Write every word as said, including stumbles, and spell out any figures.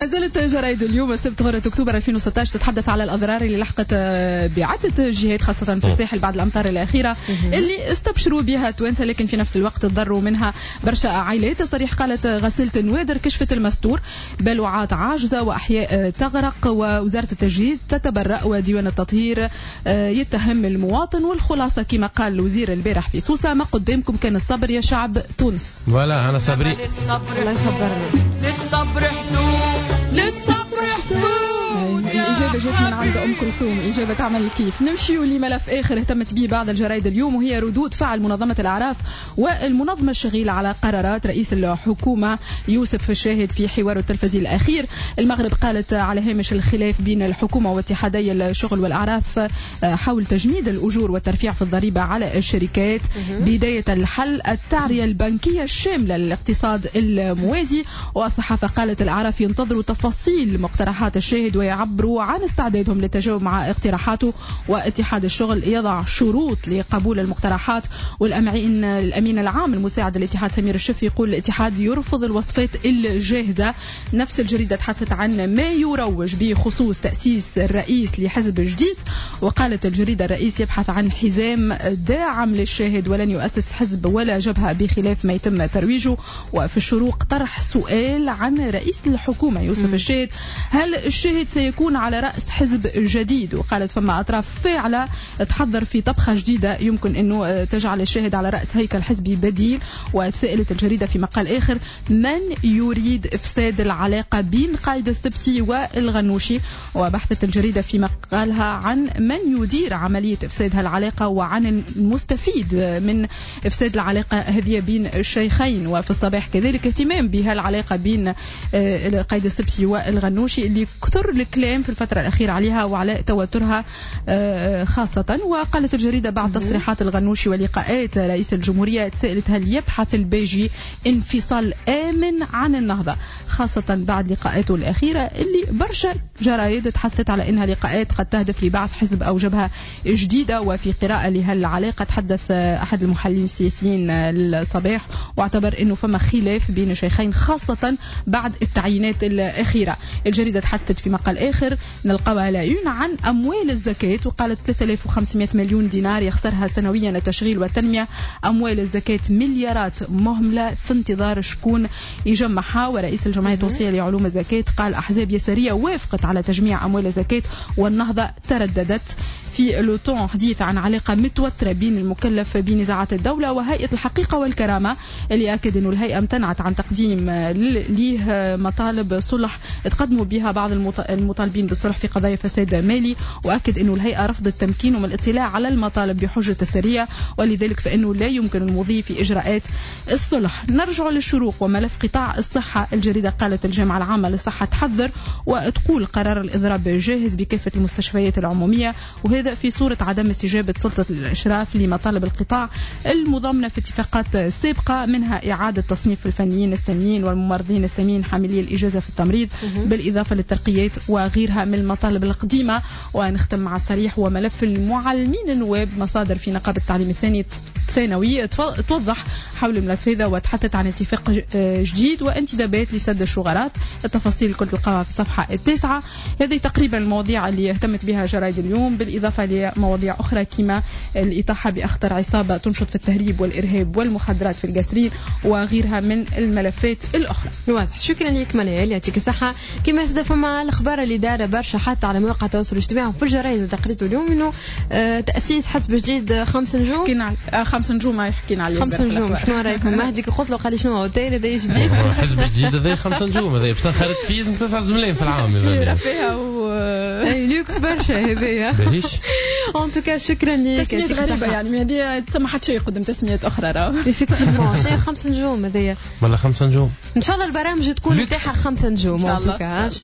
زالت جرائد اليوم السبت غرة أكتوبر ألفين وستة عشر تتحدث على الأضرار اللي لحقت بعدة جهات خاصة في الساحل بعد الأمطار الأخيرة اللي استبشروا بها التوانسة، لكن في نفس الوقت تضروا منها برشا عائلات. الصريح قالت غسيلة النوادر كشفت المستور، بلوعات عاجزة وأحياء تغرق، ووزارة التجهيز تتبرأ وديوان التطهير يتهم المواطن. والخلاصة كما قال الوزير البارح في سوسة: ما قدامكم كان الصبر يا شعب تونس. ولا أنا صبري. الله يصبرنا. للصبر حدود، للصبر حدود. الإجابة جات من عند أم كلثوم، إجابة تعمل كيف. نمشي لملف آخر اهتمت به بعض الجرائد اليوم، وهي ردود فعل منظمة الأعراف والمنظمة الشغيلة على قرارات رئيس الحكومة يوسف الشاهد في حواره التلفزيوني الأخير. المغرب قالت على هامش الخلاف بين الحكومة واتحادي الشغل والأعراف حول تجميد الأجور والترفيع في الضريبة على الشركات بداية الحل التعرية البنكية الشاملة للاقتصاد الموازي. والصحافة قالت الأعراف ينتظروا تفاصيل مقترحات الشاهد ويعبروا عن استعدادهم للتجاوب مع اقتراحاته، واتحاد الشغل يضع شروط لقبول المقترحات. والأمين الأمين العام المساعد للاتحاد سمير الشف يقول الاتحاد يرفض الوصفات الجاهزة. نفس الجريدة تحدثت عن ما يروج بخصوص تأسيس الرئيس لحزب جديد، وقالت الجريدة الرئيس يبحث عن حزام داعم للشاهد ولن يؤسس حزب ولا جبهة بخلاف ما يتم ترويجه. وفي الشروق طرح سؤال عن رئيس الحكومة يوسف م. الشاهد: هل الشاهد سيكون على رأس حزب جديد؟ وقالت فما أطراف فاعلة تحضر في طبخة جديدة يمكن أنه تجعل الشاهد على رأس هيكل حزبي بديل. وسألت الجريدة في مقال آخر: من يريد إفساد العلاقة بين قائد السبسي والغنوشي؟ وبحثت الجريدة في مقالها عن من يدير عملية إفساد هالعلاقة وعن المستفيد من إفساد العلاقة هذه بين الشيخين. وفي الصباح كذلك اهتمام بهالعلاقة بين قائد السبسي والغنوشي اللي كثر الكلام في الفترة الأخيرة عليها وعلى توترها خاصة. وقالت الجريدة بعد تصريحات الغنوشي ولقاءات رئيس الجمهورية تسألت هل يبحث البيجي انفصال آمن عن النهضة، خاصة بعد لقاءاته الأخيرة اللي برشا جرايد تحدثت على أنها لقاءات قد تهدف لبعث حزب أو جبهة جديدة. وفي قراءة لهالعلاقة تحدث أحد المحللين السياسيين الصباح واعتبر أنه فما خلاف بين الشيخين خاصة بعد التعيينات الأخيرة. الجريدة تحدثت في مقال آخر نلقاها لايون عن أموال الزكاة، وقالت ثلاثة آلاف وخمسمائة مليون دينار يخسرها سنويا التشغيل والتنمية. أموال الزكاة مليارات مهملة في انتظار شكون يجمعها. ورئيس الجمعية التونسية لعلوم الزكاة قال أحزاب يسارية وافقت على تجميع أموال الزكاة والنهضة ترددت. في لوتون حديث عن علاقة متوترة بين المكلف بنزاعات الدولة وهيئة الحقيقة والكرامة اللي أكد أنه الهيئة امتنعت عن تقديم ليه مطالب صلح تقدموا بها بعض المطالبين بالصلح في قضايا فساد مالي، وأكد أنه الهيئة رفضت تمكينه من الاطلاع على المطالب بحجة السرية ولذلك فإنه لا يمكن المضي في إجراءات الصلح. نرجع للشروق وملف قطاع الصحة. الجريدة قالت الجامعة العامة للصحة تحذر وتقول قرار الإضراب جاهز بكافة المستشفيات العمومية، وهذا في صورة عدم استجابة سلطة الإشراف لمطالب القطاع المضامنة في اتفاقات سابقة، منها إعادة تصنيف الفنيين الساميين والممرضين الساميين حاملي الإجازة في التمريض بالإضافة للترقيات وغيرها من المطالب القديمة. ونختم مع الصريح وملف المعلمين النواب. مصادر في نقابة التعليم الثاني ثانوي توضح حول الملف هذا وتحدثت عن اتفاق جديد وانتدابات لسد الشغرات. التفاصيل كل تلقاها في الصفحة التاسعة. هذه تقريبا المواضيع اللي اهتمت بها جرائد اليوم، بالإضافة لمواضيع أخرى كما الإطاحة بأخطر عصابة تنشط في التهريب والإرهاب والمخدرات في القصرين وغيرها من الملفات الأخرى. واضح. شكرا لك منال، يعطيك الصحة. كما استضاف مع الأخبار اللي دار برشا حتى على مواقع التواصل الاجتماعي وفي الجرائد اللي قريته اليوم إنه آه تأسيس حزب جديد خمس نجوم. حكينا آه خمس نجوم ما يحكينا عليه. خمس نجوم شنو رأيكم؟ مهدي قلت له قال لي شنو اوتيل هذا جديد. حزب جديد هذا خمس نجوم هذا باش تنخرط فيز ثلاثة زملاء في العام. في فيها و اي لوكس برشا هذايا. باهيش. ان توكا شكرا لك. تسميات غريبة يعني هذه تسمى حتى شيء يقدم تسميات أخرى راه. إفكتيفمون شيء خمس نجوم هذايا. ولا خمس نجوم. إن شاء الله البرامج تكون تاعها خمس نجوم. ان توكا.